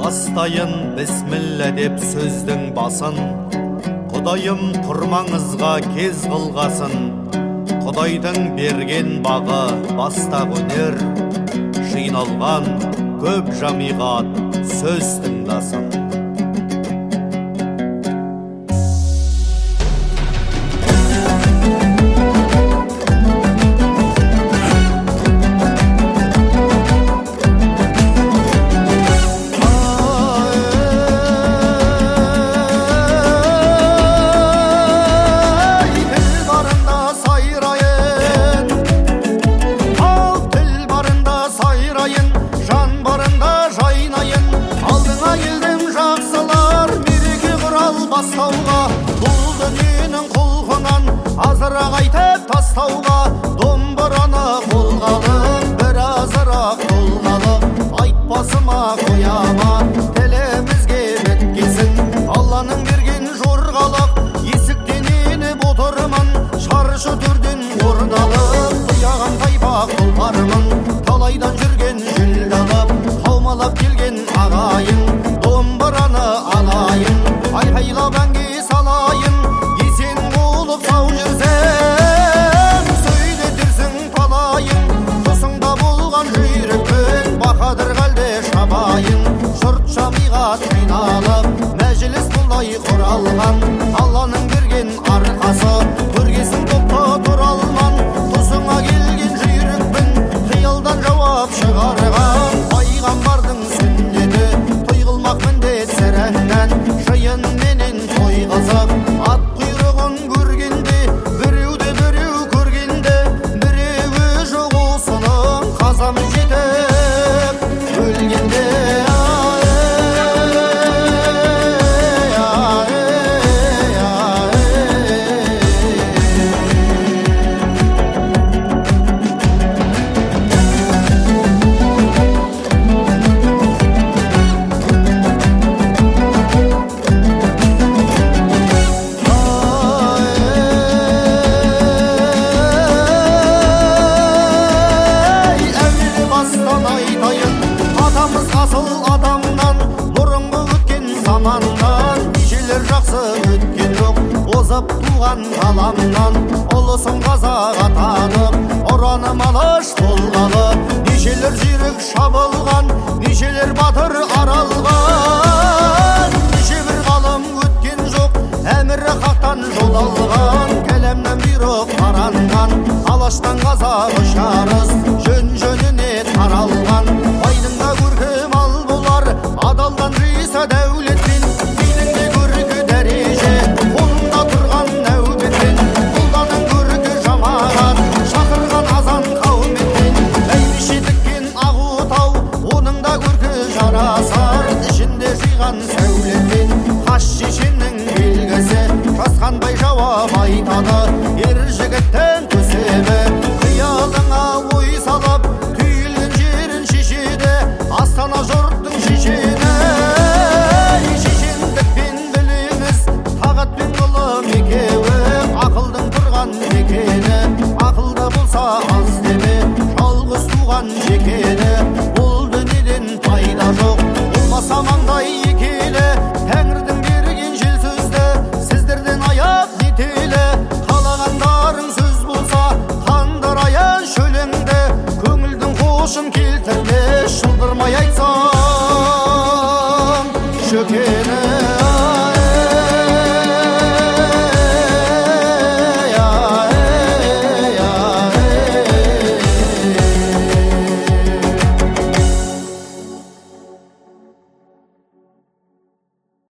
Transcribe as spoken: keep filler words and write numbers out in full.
Бастайын бісміллә деп сөздің басын, Құдайым тұрмаңызға кез қылғасын. Құдайдың берген бағы баста өнер, жиналған көп жамиғат сөз тыңдасын. Бұл дүниенің құлқынан азырақ айтып тастауға, домбыраны қолға алып бір азырақ толғалып, айтпасыма қояма тілімізге біткесін. Алланың берген жорғалық есіктен еніп отырмын, шаршы түрден орналып, тұяған тайпақ тұлпармын. Талайдан жүрген жүлдалып, қаумалап келген ағайын, домбыраны алайын, айқайлап әнге салайын. Есен болып сау жүрсең, сөйлетерсің талайын. Тұсыңда болған жүйрікпен бақадыр қалде шабайын. Жұрт жамиғат жиналып, мәжіліс бұлай құралған. Алланың берген арқасы, көргесін топта тұра алман. Тұсыңа келген жүйрікпін, қиялдан жауап шығарған. Пайғамбардың сүннеті, той қылмақ міндет сірәңнен. Жиын менен той қызып, ат құйрығын көргенде, біреуді біреу көргенде, біреуі жоқ осының қазамы жетіп өлгенде. Асыл адамнан, бұрынғы өткен заманнан, нешелер жақсы өткен жоқ, озып туған ғаламнан. Ұлысын қазақ атанып, ұраным алаш болғалы, нешелер жүйрік шабылған, нешелер батыр аралған. Неше бір ғалым өткен жоқ, әмірі хақтан жол алған, кәлемнен бұйрық таранған, алаштан қазақ ұшарыз жөн-жөніне таралған. Айдыңда көркем ал болар, адалдан жиса дәулетпен, биліңде көркі дәреже, қолында тұрған нәубетпен. Құлданың көркі жамағат, шақырған азан қауметпен. Бәйбіше тіккен ағутау, оның да көркі жарасар, ішінде жиған сәулетпен. Қаш шешеннің белгісі, жасқанбай жауап айтады, ер жігіттің төсемі. Қиялыңа ой салып, түйілген жерін шешеді, Астана жұрттың шешені. Шешендікпен біліңіз, тағатпен ғылым екеуі, ақылдың тұрған мекені. Ақылды болса аз деме, жалғыз туған жекені. Бұл дүниеден пайда жоқ, болмаса маңдай екелі. Тәңірдің берген жел сөзді, сіздерден аяқ нетелі. Қалағандарың сөз болса, қандар аян шөлеңді, көңілдің қошын